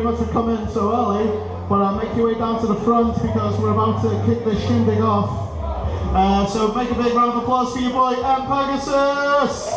much for coming so early, but make your way down to the front because we're about to kick this shindig off. So make a big round of applause for your boy, M. Pegasus!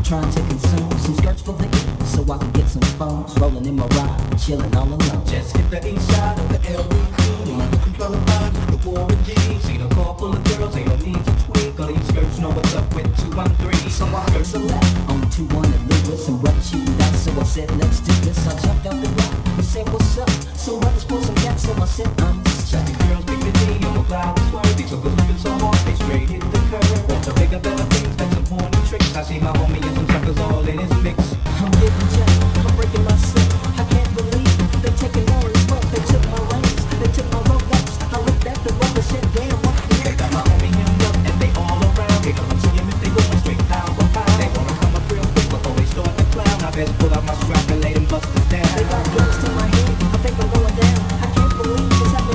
trying to consume some skirts for the evening so I can get some phones. Rolling in my ride, chilling all alone. Just hit the east side of the LBC. My looking color line with the Warren G. See the car full of girls, ain't no need to tweak. All these skirts know what's up with 213. So I heard the left on 2-1 and Lewis. Some brothers shooting down, so I said, let's do this. I jumped out the block, we said, what's up? Some brothers pulled some gas, so I said, I'm just the girls pick the D on the cloud is worthy. So good looking so hard, they straight hit the curve. Want to bigger, better things, than some horny tricks. I see my homie and some suckers all in his mix. I'm getting jacked, I'm breaking myself. I can't believe they're taking more as well. They took my reins, they took my Rolex. I looked at the road and said, damn, what the heck? They got my homie hemmed up and they all around. They come see him if they going straight pound for pound. They wanna come up real quick before they start to clown. I best pull out my strap and lay them busters down. They got guns to my head, I think I'm going down. I can't believe this happened.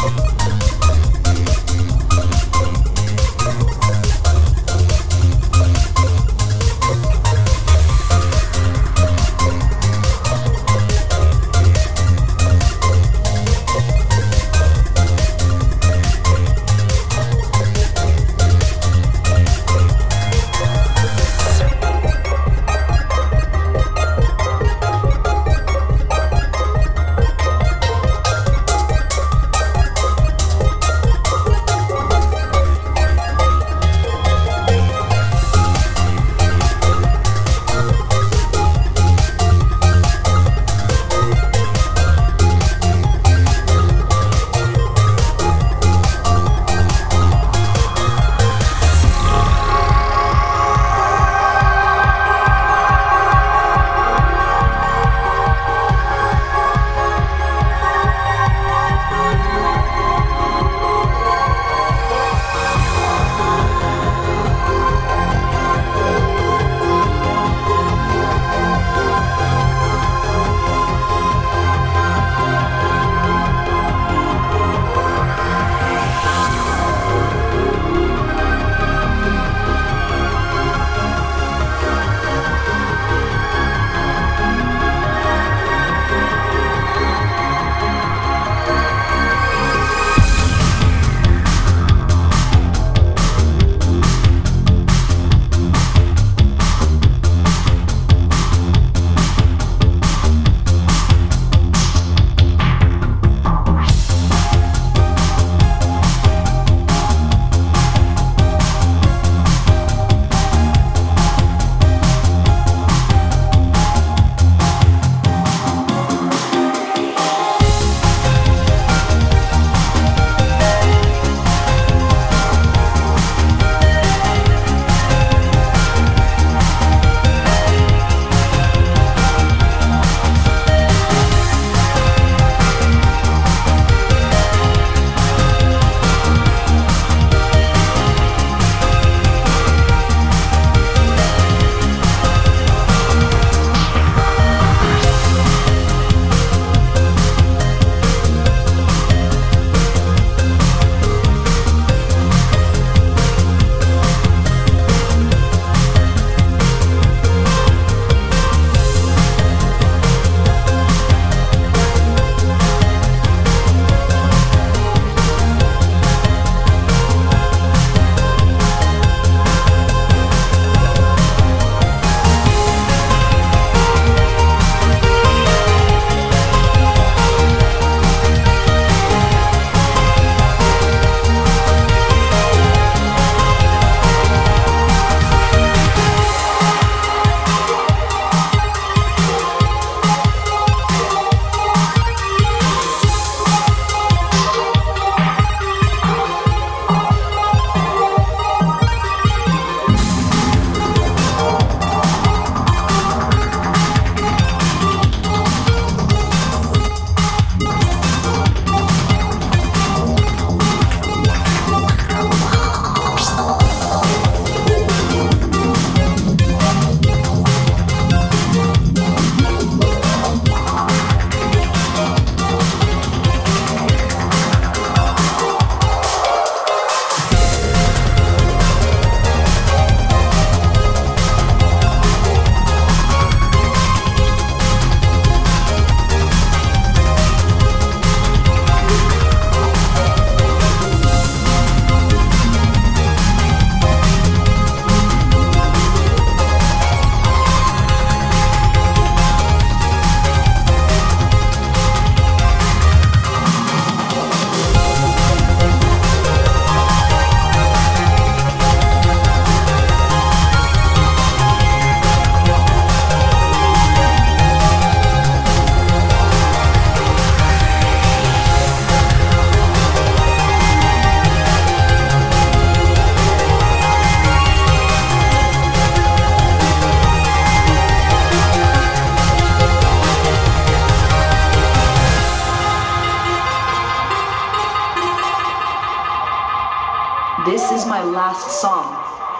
This is my last song.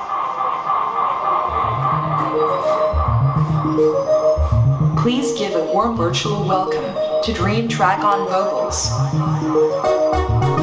Please give a warm virtual welcome to Dream Track on vocals.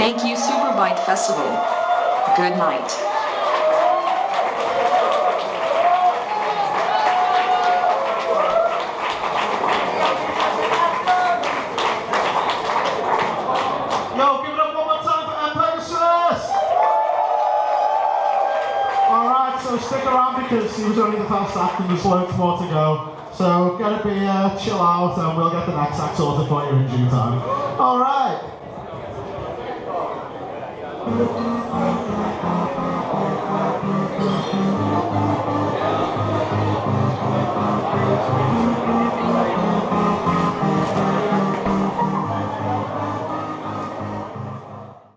Thank you, Superbite Festival. Good night. Yo, give it up one more time for Pegasus! Alright, so stick around because he was only the first act and there's loads more to go. So get a beer, chill out, and we'll get the next act sorted for you in due time. Alright.